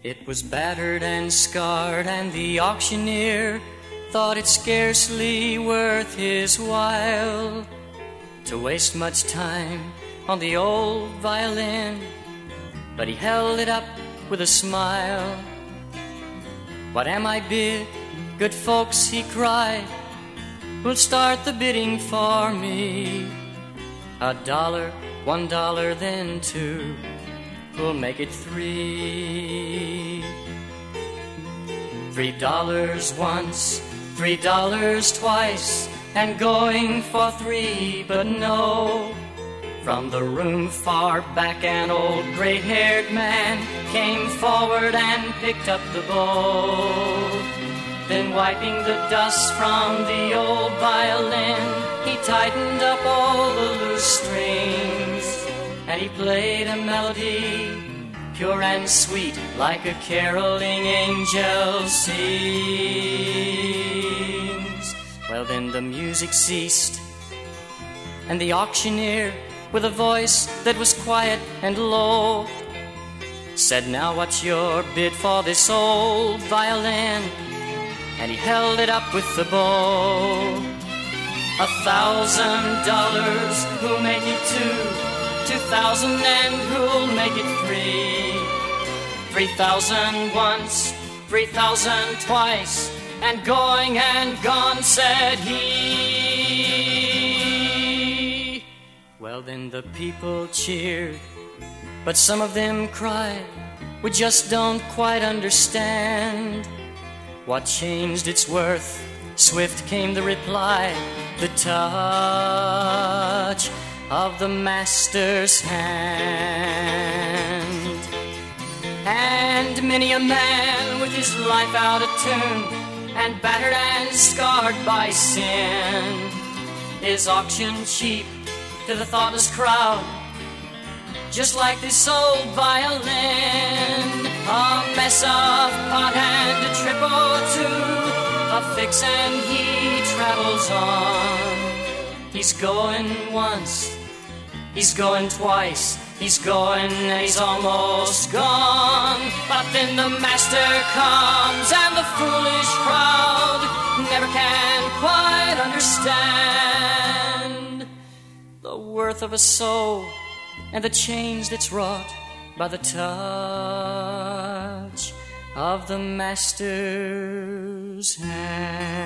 It was battered and scarred, and the auctioneer thought it scarcely worth his while to waste much time on the old violin, but he held it up with a smile. What am I bid, good folks, he cried, who'll start the bidding for me? $1, $1, then $2, who'll make it $3? $3 once, $3 twice, and going for $3, but no. From the room far back an old gray-haired man came forward and picked up the bowl. Then wiping the dust from the old violin, he tightened up all the loose strings, and he played a melody pure and sweet, like a caroling angel sings. Well, then the music ceased, and the auctioneer, with a voice that was quiet and low, said, "Now what's your bid for this old violin?" And he held it up with the bow. $1,000, who'll make it $2? 2,000, and who'll make it $3? 3,000 once, 3,000 twice, and going and gone, said he. Well, then the people cheered, but some of them cried, "We just don't quite understand what changed its worth." Swift came the reply, "The touch of the master's hand." And many a man with his life out of tune, and battered and scarred by sin, is auctioned cheap to the thoughtless crowd, just like this old violin. A mess of pot and a trip or two, a fix and he travels on. He's going once, he's going twice, he's going and he's almost gone. But then the master comes and the foolish crowd never can quite understand the worth of a soul and the change that's wrought by the touch of the master's hand.